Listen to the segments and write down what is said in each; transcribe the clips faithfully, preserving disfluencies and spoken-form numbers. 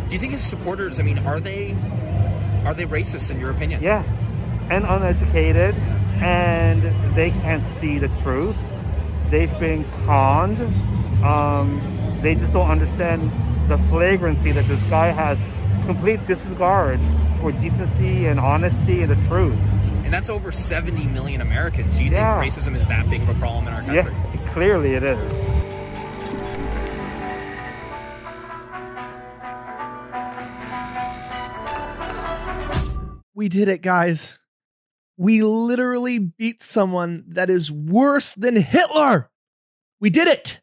Do you think his supporters, I mean, are they are they racist in your opinion? Yes, and uneducated, and they can't see the truth. They've been conned. Um, they just don't understand the flagrancy that this guy has complete disregard for decency and honesty and the truth. And that's over seventy million Americans. Do you yeah. think racism is that big of a problem in our country? Yeah, clearly it is. We did it, guys. We literally beat someone that is worse than Hitler. We did it.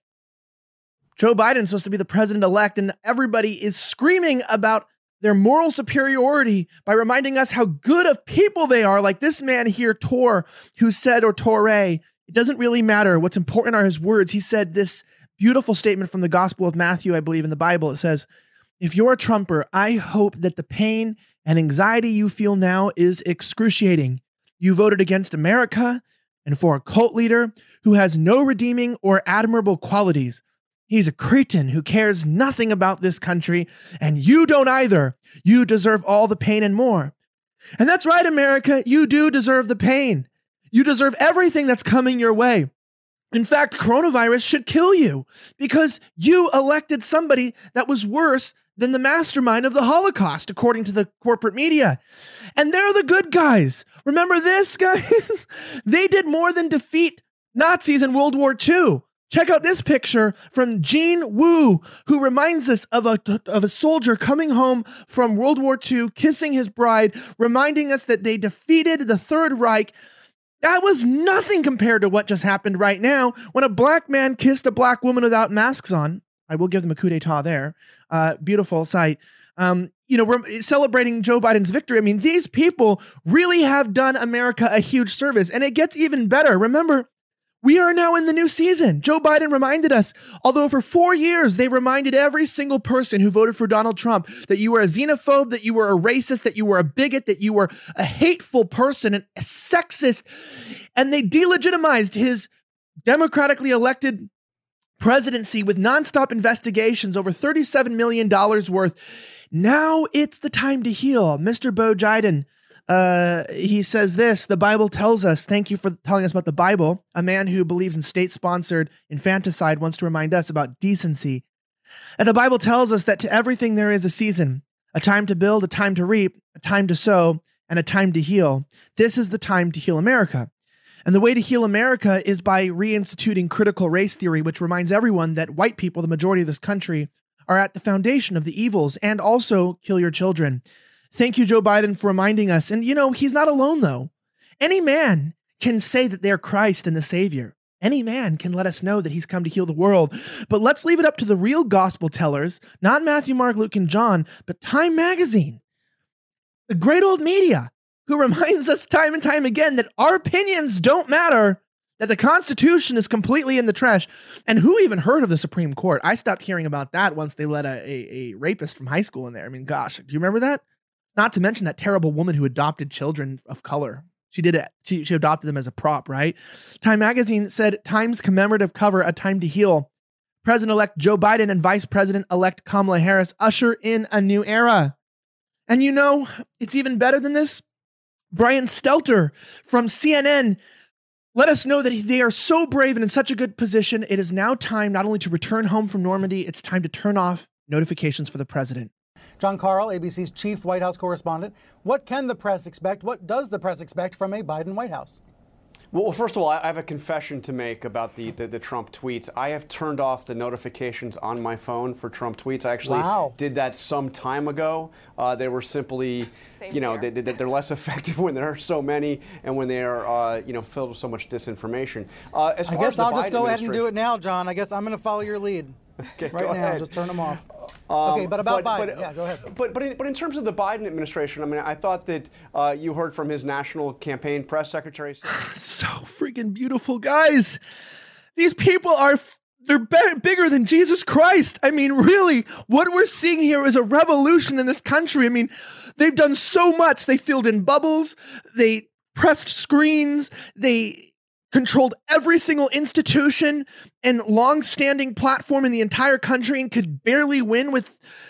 Joe Biden's supposed to be the president-elect, and everybody is screaming about their moral superiority by reminding us how good of people they are. Like this man here, Tor, who said, or Torre, it doesn't really matter. What's important are his words. He said this beautiful statement from the Gospel of Matthew, I believe in the Bible. It says, if you're a Trumper, I hope that the pain and anxiety you feel now is excruciating. You voted against America and for a cult leader who has no redeeming or admirable qualities. He's a cretin who cares nothing about this country, and you don't either. You deserve all the pain and more. And that's right, America. You do deserve the pain. You deserve everything that's coming your way. In fact, coronavirus should kill you because you elected somebody that was worse than the mastermind of the Holocaust, according to the corporate media. And they're the good guys. Remember this, guys? They did more than defeat Nazis in World War Two. Check out this picture from Jean Wu, who reminds us of a, of a soldier coming home from World War Two, kissing his bride, reminding us that they defeated the Third Reich. That was nothing compared to what just happened right now when a black man kissed a black woman without masks on. I will give them a coup d'etat there. Uh, beautiful sight. Um, you know, we're celebrating Joe Biden's victory. I mean, these people really have done America a huge service, and it gets even better. Remember, we are now in the new season. Joe Biden reminded us, although for four years, they reminded every single person who voted for Donald Trump that you were a xenophobe, that you were a racist, that you were a bigot, that you were a hateful person, and a sexist, and they delegitimized his democratically elected presidency with nonstop investigations, over thirty-seven million dollars worth. Now it's the time to heal. Mister Bo Jiden, uh, he says this, the Bible tells us, thank you for telling us about the Bible. A man who believes in state-sponsored infanticide wants to remind us about decency. And the Bible tells us that to everything there is a season, a time to build, a time to reap, a time to sow, and a time to heal. This is the time to heal America. And the way to heal America is by reinstituting critical race theory, which reminds everyone that white people, the majority of this country, are at the foundation of the evils, and also kill your children. Thank you, Joe Biden, for reminding us. And, you know, he's not alone, though. Any man can say that they're Christ and the Savior. Any man can let us know that he's come to heal the world. But let's leave it up to the real gospel tellers, not Matthew, Mark, Luke, and John, but Time Magazine, the great old media, who reminds us time and time again that our opinions don't matter, that the Constitution is completely in the trash. And who even heard of the Supreme Court? I stopped hearing about that once they let a, a, a rapist from high school in there. I mean, gosh, do you remember that? Not to mention that terrible woman who adopted children of color. She did it. She, she adopted them as a prop, right? Time Magazine said, Time's commemorative cover, A Time to Heal. President-elect Joe Biden and Vice President-elect Kamala Harris usher in a new era. And you know, it's even better than this. Brian Stelter from C N N let us know that they are so brave and in such a good position. It is now time not only to return home from Normandy, it's time to turn off notifications for the president. John Karl, A B C's chief White House correspondent. What can the press expect? What does the press expect from a Biden White House? Well, first of all, I have a confession to make about the, the, the Trump tweets. I have turned off the notifications on my phone for Trump tweets. I actually wow. did that some time ago. Uh, they were simply, Same you know, they, they, they're less effective when there are so many and when they are, uh, you know, filled with so much disinformation. Uh, as I far guess as the I'll Biden just go ahead and do it now, John. I guess I'm going to follow your lead. Okay, right now, ahead. Just turn them off. Um, okay, but about but, Biden, but, yeah, go ahead. But but in, but in terms of the Biden administration, I mean, I thought that uh, you heard from his national campaign press secretary. So freaking beautiful, guys. These people are, they're be- bigger than Jesus Christ. I mean, really, what we're seeing here is a revolution in this country. I mean, they've done so much. They filled in bubbles. They pressed screens. They controlled every single institution and long-standing platform in the entire country and could barely win with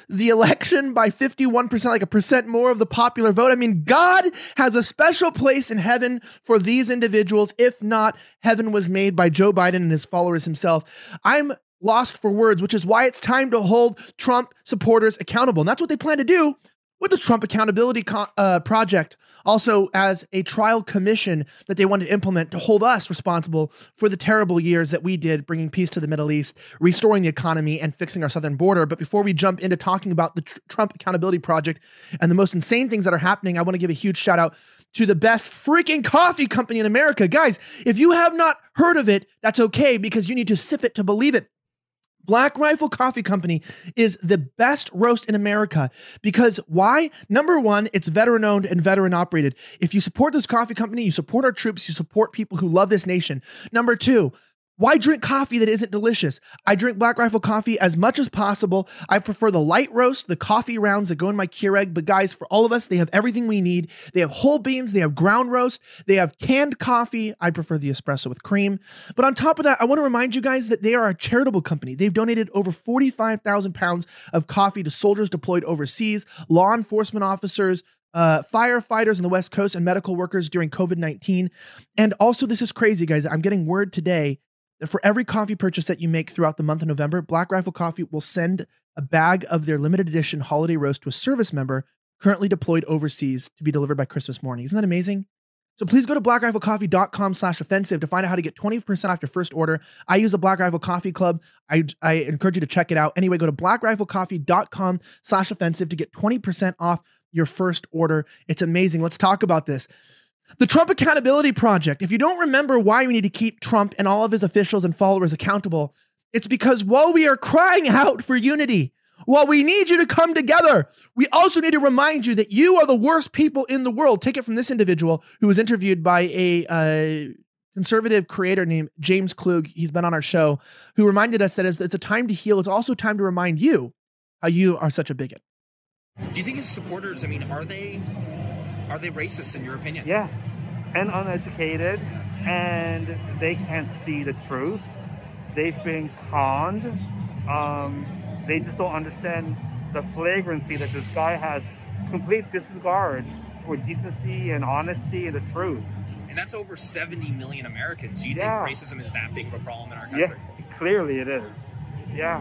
the election by fifty-one percent, like a percent more of the popular vote. I mean, God has a special place in heaven for these individuals. If not, heaven was made by Joe Biden and his followers himself. I'm lost for words, which is why it's time to hold Trump supporters accountable. And that's what they plan to do with the Trump Accountability Co- uh, Project, also as a trial commission that they want to implement to hold us responsible for the terrible years that we did bringing peace to the Middle East, restoring the economy, and fixing our southern border. But before we jump into talking about the Tr- Trump Accountability Project and the most insane things that are happening, I want to give a huge shout out to the best freaking coffee company in America. Guys, if you have not heard of it, that's okay, because you need to sip it to believe it. Black Rifle Coffee Company is the best roast in America because why? Number one, it's veteran owned and veteran operated. If you support this coffee company, you support our troops, you support people who love this nation. Number two, why drink coffee that isn't delicious? I drink Black Rifle coffee as much as possible. I prefer the light roast, the coffee rounds that go in my Keurig. But guys, for all of us, they have everything we need. They have whole beans, they have ground roast, they have canned coffee. I prefer the espresso with cream. But on top of that, I want to remind you guys that they are a charitable company. They've donated over forty-five thousand pounds of coffee to soldiers deployed overseas, law enforcement officers, Uh, firefighters on the West Coast, and medical workers during COVID nineteen. And also, this is crazy, guys. I'm getting word today that for every coffee purchase that you make throughout the month of November, Black Rifle Coffee will send a bag of their limited edition holiday roast to a service member currently deployed overseas to be delivered by Christmas morning. Isn't that amazing? So please go to blackriflecoffee.com slash offensive to find out how to get twenty percent off your first order. I use the Black Rifle Coffee Club. I, I encourage you to check it out. Anyway, go to blackriflecoffee.com slash offensive to get twenty percent off your first order. It's amazing. Let's talk about this. The Trump Accountability Project. If you don't remember why we need to keep Trump and all of his officials and followers accountable, it's because while we are crying out for unity, while we need you to come together, we also need to remind you that you are the worst people in the world. Take it from this individual who was interviewed by a uh, conservative creator named James Klug. He's been on our show, who reminded us that it's a time to heal. It's also time to remind you how you are such a bigot. Do you think his supporters, I mean, are they are they racist in your opinion? Yes, and uneducated, and they can't see the truth. They've been conned. Um, they just don't understand the flagrancy that this guy has complete disregard for decency and honesty and the truth. And that's over seventy million Americans. Do you Yeah. think racism is that big of a problem in our country? Yeah, clearly it is. Yeah.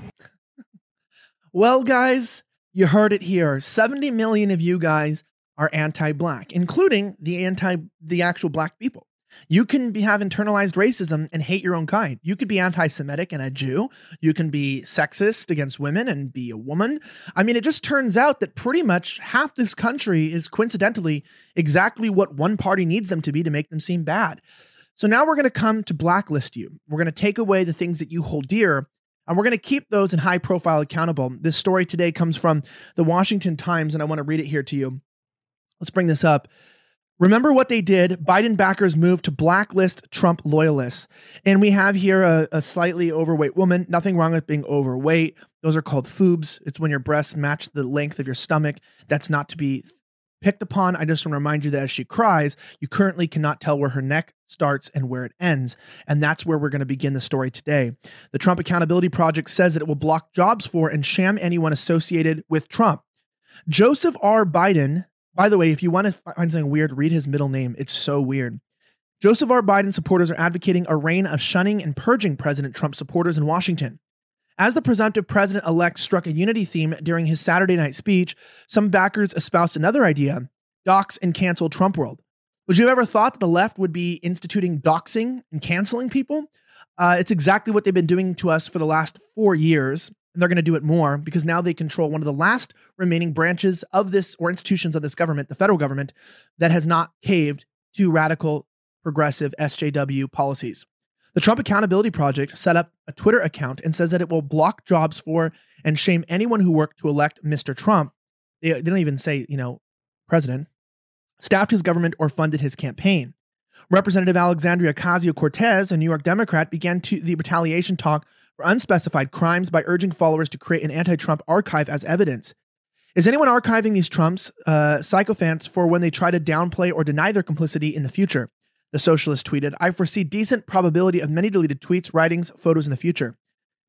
Well, guys, you heard it here. seventy million of you guys are anti-black, including the anti, the actual black people. You can be, have internalized racism and hate your own kind. You could be anti-Semitic and a Jew. You can be sexist against women and be a woman. I mean, it just turns out that pretty much half this country is coincidentally exactly what one party needs them to be to make them seem bad. So now we're going to come to blacklist you. We're going to take away the things that you hold dear, and we're going to keep those in high profile accountable. This story today comes from the Washington Times, and I want to read it here to you. Let's bring this up. Remember what they did? Biden backers moved to blacklist Trump loyalists. And we have here a, a slightly overweight woman. Nothing wrong with being overweight. Those are called foobs. It's when your breasts match the length of your stomach. That's not to be picked upon. I just want to remind you that as she cries, you currently cannot tell where her neck starts and where it ends. And that's where we're going to begin the story today. The Trump Accountability Project says that it will block jobs for and sham anyone associated with Trump. Joseph R. Biden. By the way, if you want to find something weird, read his middle name. It's so weird. Joseph R. Biden supporters are advocating a reign of shunning and purging President Trump supporters in Washington. As the presumptive president-elect struck a unity theme during his Saturday night speech, some backers espoused another idea: dox and cancel Trump world. Would you have ever thought that the left would be instituting doxing and canceling people? Uh, it's exactly what they've been doing to us for the last four years. And they're going to do it more because now they control one of the last remaining branches of this or institutions of this government, the federal government, that has not caved to radical, progressive S J W policies. The Trump Accountability Project set up a Twitter account and says that it will block jobs for and shame anyone who worked to elect Mister Trump. They, they don't even say, you know, president, staffed his government or funded his campaign. Representative Alexandria Ocasio-Cortez, a New York Democrat, began to the retaliation talk for unspecified crimes by urging followers to create an anti-Trump archive as evidence. Is anyone archiving these Trumps, uh, sycophants, for when they try to downplay or deny their complicity in the future? The socialist tweeted, I foresee decent probability of many deleted tweets, writings, photos in the future.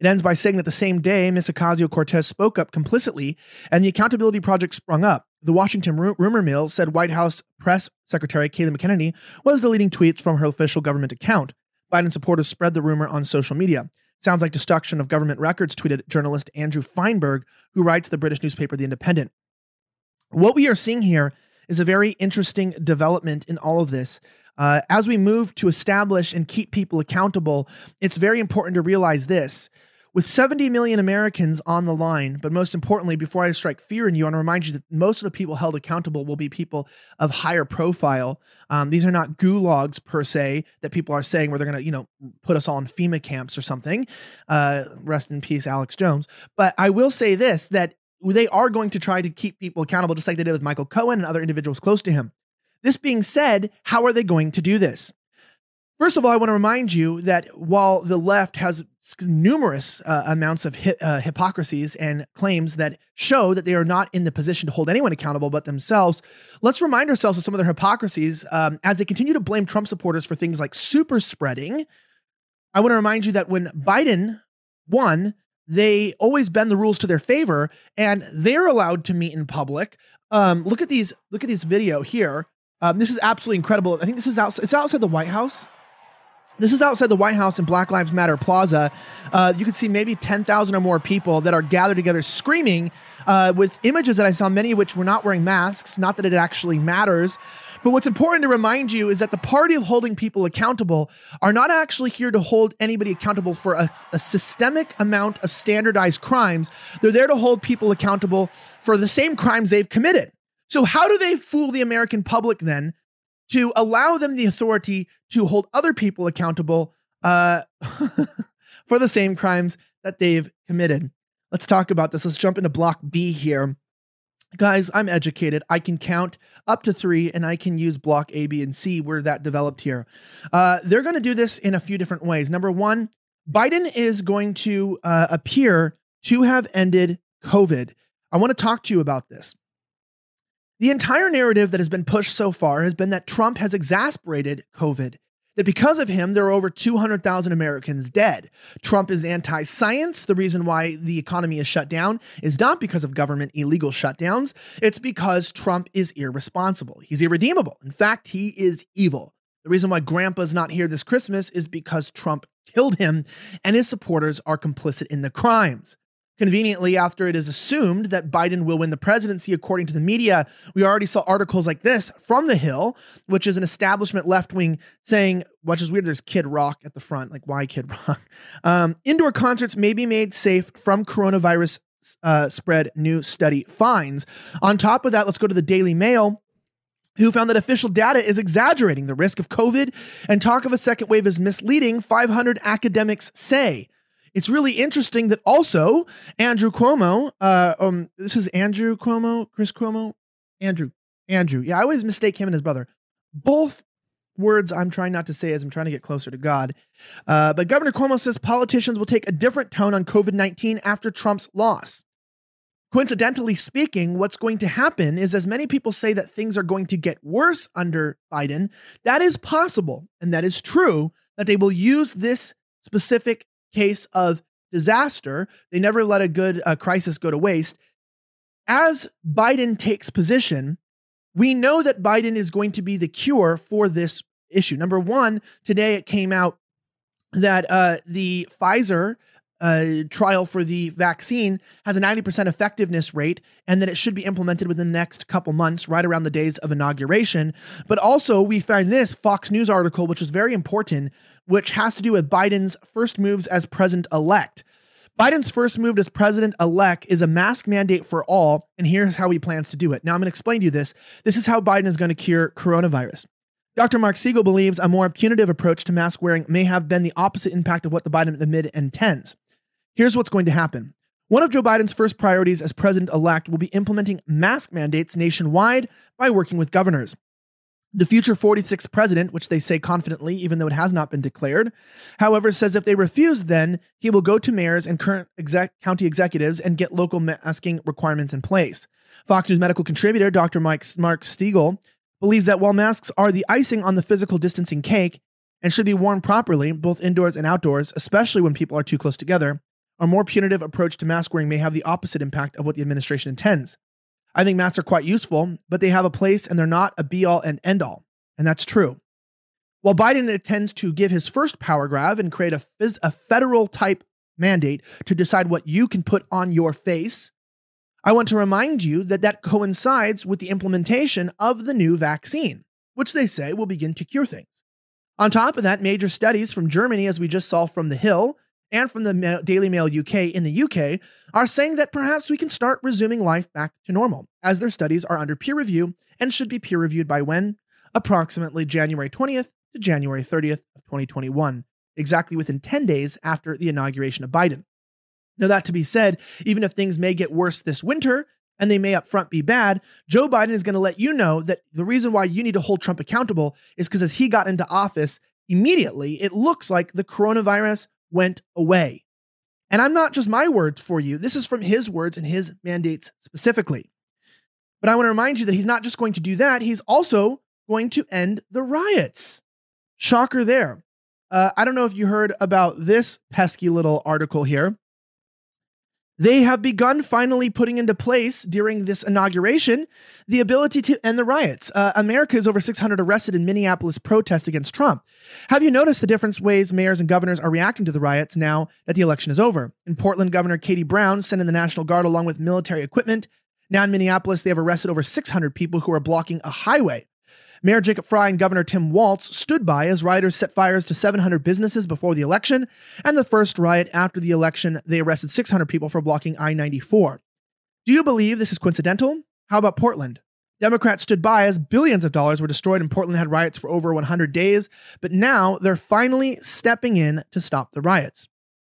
It ends by saying that the same day, Miz Ocasio-Cortez spoke up complicitly and the Accountability Project sprung up. The Washington ru- rumor mill said White House Press Secretary Kayleigh McEnany was deleting tweets from her official government account. Biden supporters spread the rumor on social media. Sounds like destruction of government records, tweeted journalist Andrew Feinberg, who writes the British newspaper The Independent. What we are seeing here is a very interesting development in all of this. Uh, as we move to establish and keep people accountable, it's very important to realize this. With seventy million Americans on the line, but most importantly, before I strike fear in you, I want to remind you that most of the people held accountable will be people of higher profile. Um, these are not gulags per se that people are saying where they're going to, you know, put us all in FEMA camps or something. Uh, rest in peace, Alex Jones. But I will say this, that they are going to try to keep people accountable, just like they did with Michael Cohen and other individuals close to him. This being said, how are they going to do this? First of all, I want to remind you that while the left has numerous uh, amounts of hi- uh, hypocrisies and claims that show that they are not in the position to hold anyone accountable but themselves, let's remind ourselves of some of their hypocrisies um, as they continue to blame Trump supporters for things like super spreading. I want to remind you that when Biden won, they always bend the rules to their favor and they're allowed to meet in public. Um, look at these, look at this video here. Um, this is absolutely incredible. I think this is outside, it's outside the White House. This is outside the White House in Black Lives Matter Plaza. Uh, you can see maybe ten thousand or more people that are gathered together screaming uh, with images that I saw, many of which were not wearing masks. Not that it actually matters. But what's important to remind you is that the party of holding people accountable are not actually here to hold anybody accountable for a, a systemic amount of standardized crimes. They're there to hold people accountable for the same crimes they've committed. So how do they fool the American public then to allow them the authority to hold other people accountable uh, for the same crimes that they've committed? Let's talk about this. Let's jump into block B here. Guys, I'm educated. I can count up to three and I can use block A, B, and C where that developed here. Uh, they're going to do this in a few different ways. Number one, Biden is going to uh, appear to have ended COVID. I want to talk to you about this. The entire narrative that has been pushed so far has been that Trump has exasperated COVID, that because of him, there are over two hundred thousand Americans dead. Trump is anti-science. The reason why the economy is shut down is not because of government illegal shutdowns. It's because Trump is irresponsible. He's irredeemable. In fact, he is evil. The reason why Grandpa's not here this Christmas is because Trump killed him and his supporters are complicit in the crimes. Conveniently, after it is assumed that Biden will win the presidency, according to the media, we already saw articles like this from The Hill, which is an establishment left wing saying, which is weird, there's Kid Rock at the front. Like, why Kid Rock? Um, indoor concerts may be made safe from coronavirus uh, spread, new study finds. On top of that, let's go to the Daily Mail, who found that official data is exaggerating the risk of COVID and talk of a second wave is misleading, five hundred academics say. It's really interesting that also Andrew Cuomo, uh, um, this is Andrew Cuomo, Chris Cuomo, Andrew, Andrew. Yeah, I always mistake him and his brother. Both words I'm trying not to say as I'm trying to get closer to God. Uh, but Governor Cuomo says politicians will take a different tone on COVID nineteen after Trump's loss. Coincidentally speaking, what's going to happen is, as many people say that things are going to get worse under Biden, that is possible. And that is true, that they will use this specific case of disaster. They never let a good uh, crisis go to waste. As Biden takes position, we know that Biden is going to be the cure for this issue. Number one, today it came out that uh, the Pfizer uh, trial for the vaccine has a ninety percent effectiveness rate and that it should be implemented within the next couple months, right around the days of inauguration. But also we find this Fox News article, which is very important, which has to do with Biden's first moves as president-elect. Biden's first move as president-elect is a mask mandate for all, and here's how he plans to do it. Now, I'm going to explain to you this. This is how Biden is going to cure coronavirus. Doctor Mark Siegel believes a more punitive approach to mask wearing may have been the opposite impact of what the Biden admin intends. Here's what's going to happen. One of Joe Biden's first priorities as president-elect will be implementing mask mandates nationwide by working with governors. The future forty-sixth president, which they say confidently, even though it has not been declared, however, says if they refuse, then he will go to mayors and current exec- county executives and get local masking requirements in place. Fox News medical contributor Doctor Mike, Mark Stiegel believes that while masks are the icing on the physical distancing cake and should be worn properly, both indoors and outdoors, especially when people are too close together, a more punitive approach to mask wearing may have the opposite impact of what the administration intends. I think masks are quite useful, but they have a place and they're not a be-all and end-all. And that's true. While Biden intends to give his first power grab and create a, phys- a federal-type mandate to decide what you can put on your face, I want to remind you that that coincides with the implementation of the new vaccine, which they say will begin to cure things. On top of that, major studies from Germany, as we just saw from The Hill, and from the Ma- Daily Mail U K in the U K, are saying that perhaps we can start resuming life back to normal, as their studies are under peer review and should be peer reviewed by when? Approximately January twentieth to January thirtieth of twenty twenty-one, exactly within ten days after the inauguration of Biden. Now, that to be said, even if things may get worse this winter, and they may upfront be bad, Joe Biden is going to let you know that the reason why you need to hold Trump accountable is because as he got into office, immediately, it looks like the coronavirus went away. And I'm not just my words for you. This is from his words and his mandates specifically. But I want to remind you that he's not just going to do that. He's also going to end the riots. Shocker there. Uh, I don't know if you heard about this pesky little article here. They have begun finally putting into place during this inauguration the ability to end the riots. Uh, America is over six hundred arrested in Minneapolis protest against Trump. Have you noticed the different ways mayors and governors are reacting to the riots now that the election is over? In Portland, Governor Katie Brown sent in the National Guard along with military equipment. Now in Minneapolis, they have arrested over six hundred people who are blocking a highway. Mayor Jacob Frey and Governor Tim Walz stood by as rioters set fires to seven hundred businesses before the election, and the first riot after the election, they arrested six hundred people for blocking I ninety-four. Do you believe this is coincidental? How about Portland? Democrats stood by as billions of dollars were destroyed and Portland had riots for over one hundred days, but now they're finally stepping in to stop the riots.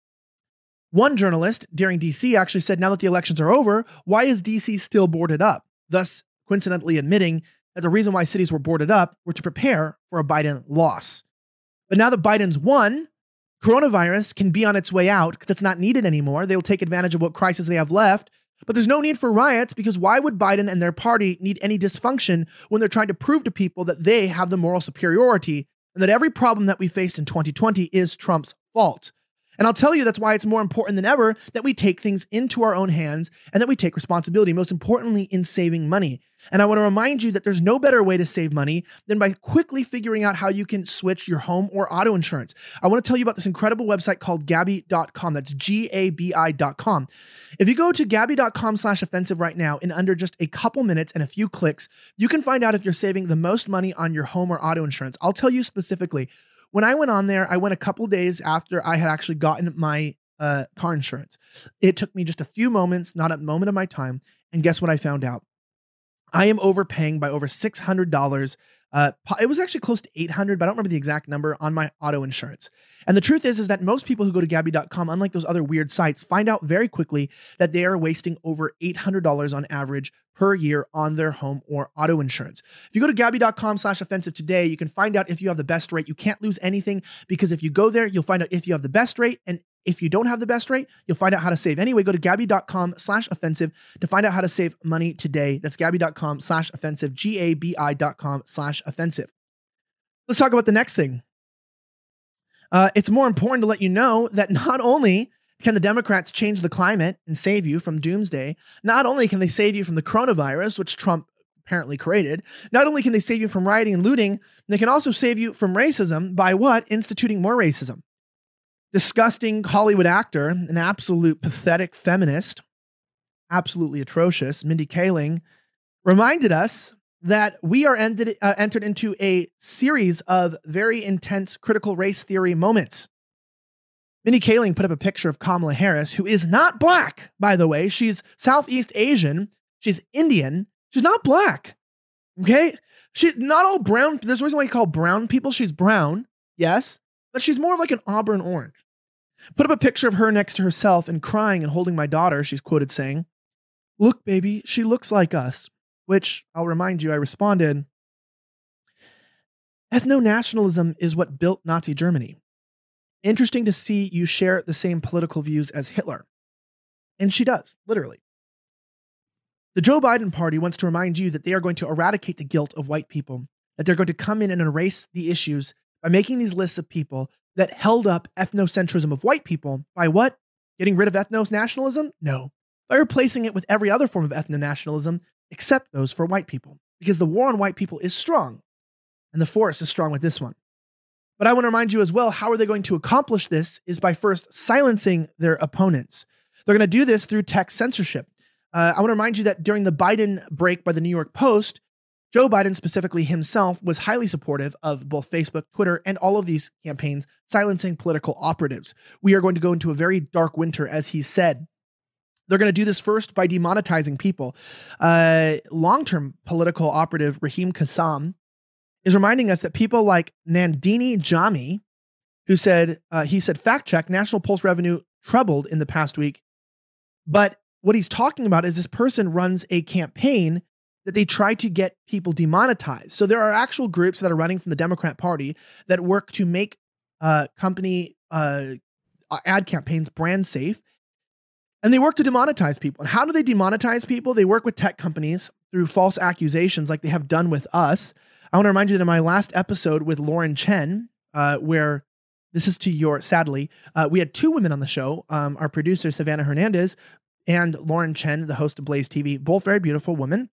One journalist during D C actually said, now that the elections are over, why is D C still boarded up? Thus, coincidentally admitting that the reason why cities were boarded up were to prepare for a Biden loss. But now that Biden's won, coronavirus can be on its way out because it's not needed anymore. They will take advantage of what crisis they have left. But there's no need for riots because why would Biden and their party need any dysfunction when they're trying to prove to people that they have the moral superiority and that every problem that we faced in twenty twenty is Trump's fault? And I'll tell you that's why it's more important than ever that we take things into our own hands and that we take responsibility, most importantly in saving money. And I want to remind you that there's no better way to save money than by quickly figuring out how you can switch your home or auto insurance. I want to tell you about this incredible website called Gabi dot com. That's G A B I dot com. If you go to Gabi dot com slash offensive right now, in under just a couple minutes and a few clicks, you can find out if you're saving the most money on your home or auto insurance. I'll tell you specifically. When I went on there, I went a couple days after I had actually gotten my uh, car insurance. It took me just a few moments, not a moment of my time. And guess what I found out? I am overpaying by over six hundred dollars. Uh, it was actually close to eight hundred dollars, but I don't remember the exact number on my auto insurance. And the truth is, is that most people who go to Gabi dot com, unlike those other weird sites, find out very quickly that they are wasting over eight hundred dollars on average per year on their home or auto insurance. If you go to Gabi dot com slash offensive today, you can find out if you have the best rate. You can't lose anything because if you go there, you'll find out if you have the best rate. And if you don't have the best rate, you'll find out how to save. Anyway, go to Gabi dot com slash offensive to find out how to save money today. That's Gabi dot com slash offensive, G A B I dot com slash offensive. Let's talk about the next thing. Uh, it's more important to let you know that not only can the Democrats change the climate and save you from doomsday, not only can they save you from the coronavirus, which Trump apparently created, not only can they save you from rioting and looting, they can also save you from racism by what? Instituting more racism. Disgusting Hollywood actor, an absolute pathetic feminist, absolutely atrocious, Mindy Kaling, reminded us that we are ended, uh, entered into a series of very intense critical race theory moments. Mindy Kaling put up a picture of Kamala Harris, who is not black, by the way. She's Southeast Asian. She's Indian. She's not black. Okay? She's not all brown. There's a reason why you call brown people. She's brown, yes, but she's more of like an auburn orange. Put up a picture of her next to herself and crying and holding my daughter. She's quoted saying, "Look, baby, she looks like us." Which, I'll remind you, I responded, ethno-nationalism is what built Nazi Germany. Interesting to see you share the same political views as Hitler. And she does, literally. The Joe Biden party wants to remind you that they are going to eradicate the guilt of white people, that they're going to come in and erase the issues by making these lists of people that held up ethnocentrism of white people by what? Getting rid of ethno-nationalism? No. By replacing it with every other form of ethno-nationalism, except those for white people. Because the war on white people is strong, and the force is strong with this one. But I want to remind you as well, how are they going to accomplish this is by first silencing their opponents. They're going to do this through tech censorship. Uh, I want to remind you that during the Biden break by the New York Post, Joe Biden specifically himself was highly supportive of both Facebook, Twitter, and all of these campaigns silencing political operatives. We are going to go into a very dark winter, as he said. They're going to do this first by demonetizing people. Uh, long-term political operative Raheem Kassam is reminding us that people like Nandini Jami, who said, uh, he said, fact check, National Pulse revenue trebled in the past week. But what he's talking about is this person runs a campaign that they try to get people demonetized. So there are actual groups that are running from the Democrat Party that work to make uh, company uh, ad campaigns brand safe. And they work to demonetize people. And how do they demonetize people? They work with tech companies through false accusations like they have done with us. I want to remind you that in my last episode with Lauren Chen, uh, where this is to your, sadly, uh, we had two women on the show, um, our producer, Savannah Hernandez, and Lauren Chen, the host of Blaze T V, both very beautiful women.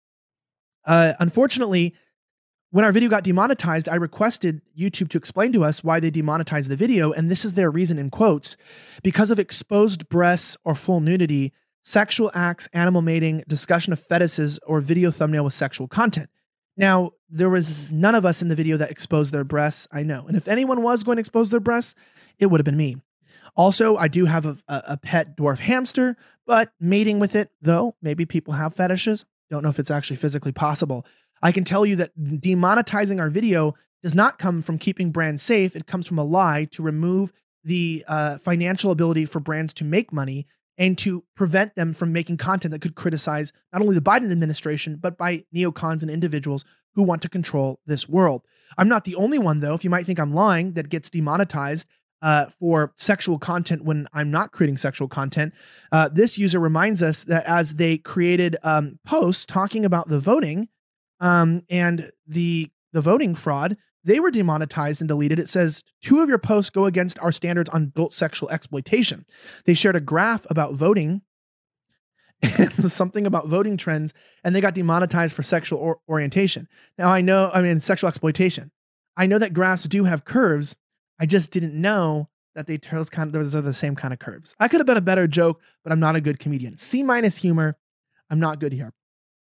Uh, unfortunately, when our video got demonetized, I requested YouTube to explain to us why they demonetized the video, and this is their reason in quotes: because of exposed breasts or full nudity, sexual acts, animal mating, discussion of fetishes, or video thumbnail with sexual content. Now, there was none of us in the video that exposed their breasts, I know. And if anyone was going to expose their breasts, it would have been me. Also, I do have a, a, a pet dwarf hamster, but mating with it, though, maybe people have fetishes. Don't know if it's actually physically possible. I can tell you that demonetizing our video does not come from keeping brands safe. It comes from a lie to remove the uh, financial ability for brands to make money and to prevent them from making content that could criticize not only the Biden administration, but by neocons and individuals who want to control this world. I'm not the only one, though, if you might think I'm lying, that gets demonetized uh, for sexual content when I'm not creating sexual content. Uh, this user reminds us that as they created um, posts talking about the voting um, and the, the voting fraud, they were demonetized and deleted. It says, two of your posts go against our standards on adult sexual exploitation. They shared a graph about voting, something about voting trends, and they got demonetized for sexual or- orientation. Now I know, I mean, sexual exploitation. I know that graphs do have curves. I just didn't know that they those kind of, those are the same kind of curves. I could have been a better joke, but I'm not a good comedian. C minus humor. I'm not good here.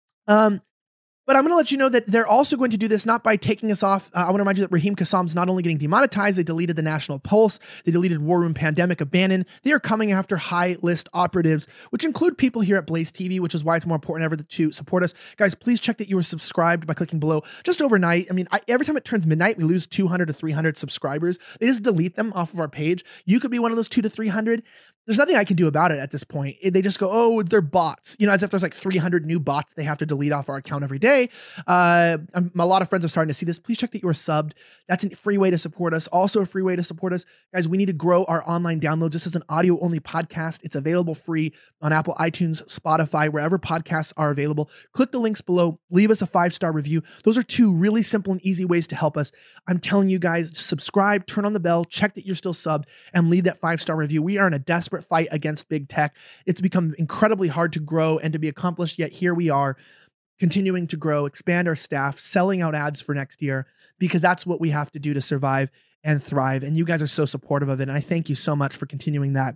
Um, But I'm going to let you know that they're also going to do this not by taking us off. Uh, I want to remind you that Raheem Kassam's not only getting demonetized, they deleted the National Pulse, they deleted War Room Pandemic Abandoned. They are coming after high list operatives, which include people here at Blaze T V, which is why it's more important ever to support us. Guys, please check that you are subscribed by clicking below. Just overnight, I mean, I, every time it turns midnight, we lose two hundred to three hundred subscribers. They just delete them off of our page. You could be one of those two to three hundred. There's nothing I can do about it at this point. They just go, oh, they're bots. You know, as if there's like three hundred new bots they have to delete off our account every day. Uh, a lot of friends are starting to see this. Please check that you are subbed. That's a free way to support us. Also a free way to support us. Guys, we need to grow our online downloads. This is an audio-only podcast. It's available free on Apple, iTunes, Spotify, wherever podcasts are available. Click the links below. Leave us a five-star review. Those are two really simple and easy ways to help us. I'm telling you guys, subscribe, turn on the bell, check that you're still subbed, and leave that five-star review. We are in a desperate fight against big tech. It's become incredibly hard to grow and to be accomplished, yet here we are, continuing to grow, expand our staff, selling out ads for next year, because that's what we have to do to survive and thrive. And you guys are so supportive of it. And I thank you so much for continuing that.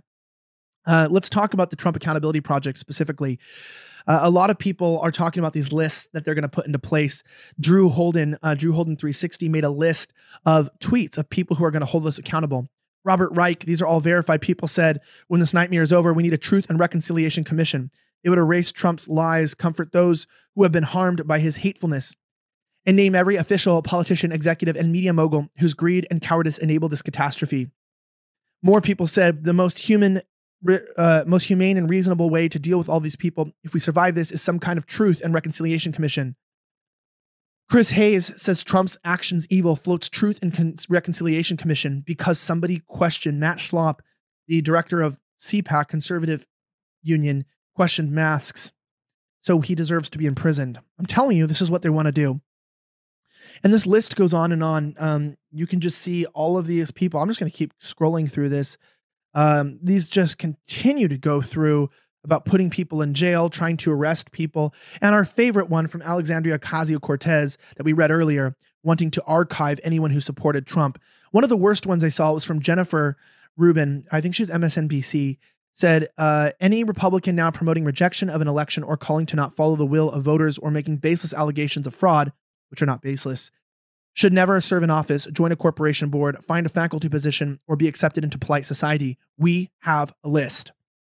Uh, let's talk about the Trump Accountability Project specifically. Uh, a lot of people are talking about these lists that they're going to put into place. Drew Holden, uh, Drew Holden three sixty made a list of tweets of people who are going to hold us accountable. Robert Reich, these are all verified people, said, when this nightmare is over, we need a Truth and Reconciliation Commission. It would erase Trump's lies, comfort those who have been harmed by his hatefulness, and name every official, politician, executive, and media mogul whose greed and cowardice enabled this catastrophe. More people said the most human, uh, most humane and reasonable way to deal with all these people, if we survive this, is some kind of Truth and Reconciliation Commission. Chris Hayes says Trump's actions evil, floats Truth and Con- Reconciliation Commission because somebody questioned Matt Schlapp, the director of C PAC, Conservative Union, questioned masks. So he deserves to be imprisoned. I'm telling you, this is what they want to do. And this list goes on and on. Um, you can just see all of these people. I'm just going to keep scrolling through this. Um, these just continue to go through about putting people in jail, trying to arrest people. And our favorite one from Alexandria Ocasio-Cortez that we read earlier, wanting to archive anyone who supported Trump. One of the worst ones I saw was from Jennifer Rubin. I think she's M S N B C. Said, uh, any Republican now promoting rejection of an election or calling to not follow the will of voters or making baseless allegations of fraud, which are not baseless, should never serve in office, join a corporation board, find a faculty position, or be accepted into polite society. We have a list.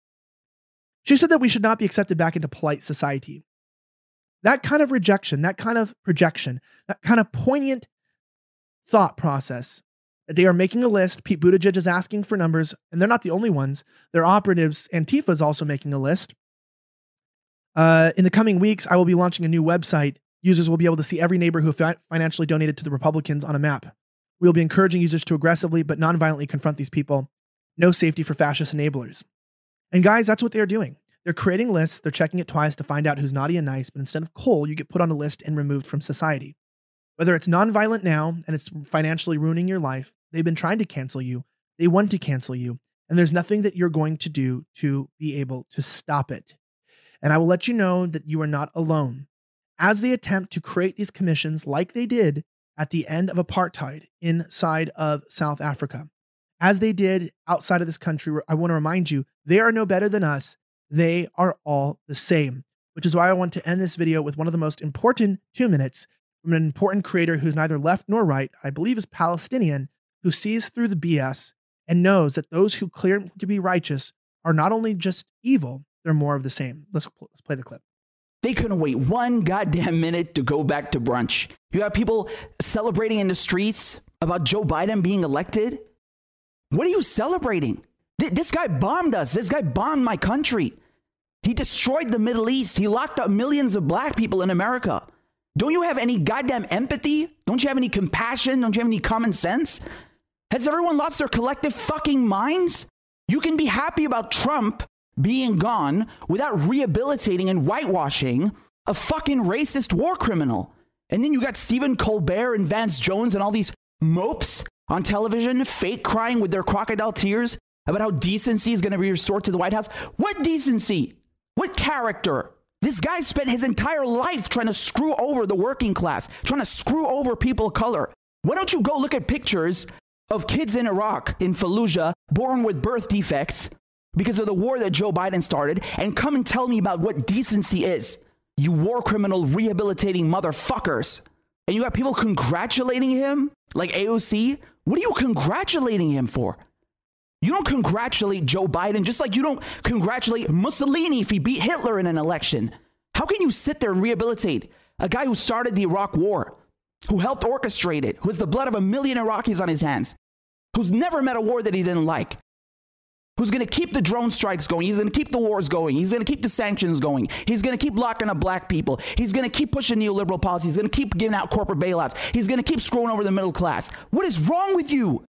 She said that we should not be accepted back into polite society. That kind of rejection, that kind of projection, that kind of poignant thought process, that they are making a list. Pete Buttigieg is asking for numbers, and they're not the only ones. Their operatives, Antifa is also making a list. Uh, in the coming weeks, I will be launching a new website. Users will be able to see every neighbor who fi- financially donated to the Republicans on a map. We will be encouraging users to aggressively but non-violently confront these people. No safety for fascist enablers. And guys, that's what they're doing. They're creating lists. They're checking it twice to find out who's naughty and nice. But instead of coal, you get put on a list and removed from society. Whether it's non-violent now and it's financially ruining your life, they've been trying to cancel you. They want to cancel you. And there's nothing that you're going to do to be able to stop it. And I will let you know that you are not alone. As they attempt to create these commissions like they did at the end of apartheid inside of South Africa, as they did outside of this country, I want to remind you, they are no better than us. They are all the same, which is why I want to end this video with one of the most important two minutes from an important creator who's neither left nor right, I believe is Palestinian, who sees through the B S and knows that those who claim to be righteous are not only just evil, they're more of the same. Let's, let's play the clip. They couldn't wait one goddamn minute to go back to brunch. You have people celebrating in the streets about Joe Biden being elected. What are you celebrating? Th- this guy bombed us. This guy bombed my country. He destroyed the Middle East. He locked up millions of black people in America. Don't you have any goddamn empathy? Don't you have any compassion? Don't you have any common sense? Has everyone lost their collective fucking minds? You can be happy about Trump being gone without rehabilitating and whitewashing a fucking racist war criminal. And then you got Stephen Colbert and Vance Jones and all these mopes on television, fake crying with their crocodile tears about how decency is going to be restored to the White House. What decency? What character? This guy spent his entire life trying to screw over the working class, trying to screw over people of color. Why don't you go look at pictures of kids in Iraq, in Fallujah, born with birth defects because of the war that Joe Biden started, and come and tell me about what decency is, you war criminal rehabilitating motherfuckers. And you got people congratulating him, like A O C. What are you congratulating him for? You don't congratulate Joe Biden, just like you don't congratulate Mussolini if he beat Hitler in an election. How can you sit there and rehabilitate a guy who started the Iraq War, who helped orchestrate it, who has the blood of a million Iraqis on his hands, who's never met a war that he didn't like, who's going to keep the drone strikes going, he's going to keep the wars going, he's going to keep the sanctions going, he's going to keep locking up black people, he's going to keep pushing neoliberal policies, he's going to keep giving out corporate bailouts, he's going to keep screwing over the middle class. What is wrong with you?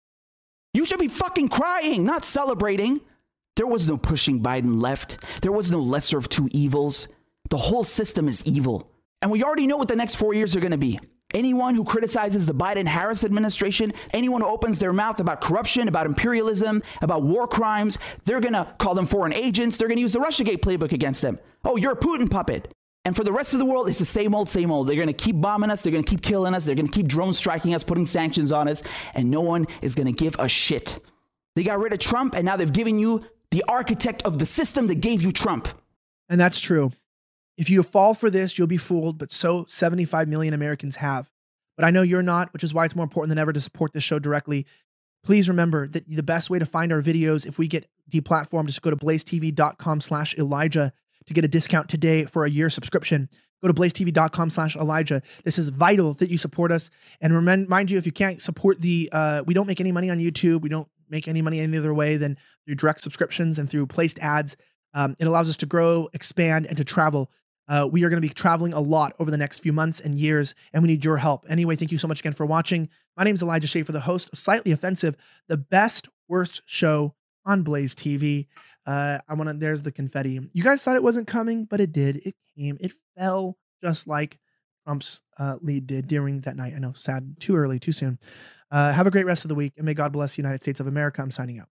You should be fucking crying, not celebrating. There was no pushing Biden left. There was no lesser of two evils. The whole system is evil. And we already know what the next four years are going to be. Anyone who criticizes the Biden-Harris administration, anyone who opens their mouth about corruption, about imperialism, about war crimes, they're going to call them foreign agents. They're going to use the Russiagate playbook against them. Oh, you're a Putin puppet. And for the rest of the world, it's the same old, same old. They're going to keep bombing us. They're going to keep killing us. They're going to keep drone striking us, putting sanctions on us. And no one is going to give a shit. They got rid of Trump, and now they've given you the architect of the system that gave you Trump. And that's true. If you fall for this, you'll be fooled, but so seventy-five million Americans have. But I know you're not, which is why it's more important than ever to support this show directly. Please remember that the best way to find our videos, if we get deplatformed, is to go to blazetv.com slash Elijah to get a discount today for a year subscription. Go to blazetv.com slash Elijah. This is vital that you support us. And remind you, if you can't support the, uh, we don't make any money on YouTube. We don't make any money any other way than through direct subscriptions and through placed ads. Um, it allows us to grow, expand, and to travel. Uh, we are going to be traveling a lot over the next few months and years, and we need your help. Anyway, thank you so much again for watching. My name is Elijah Schaffer, the host of Slightly Offensive, the best, worst show on Blaze T V. Uh, I want to, there's the confetti. You guys thought it wasn't coming, but it did. It came. It fell just like Trump's uh, lead did during that night. I know, sad, too early, too soon. Uh, have a great rest of the week, and may God bless the United States of America. I'm signing out.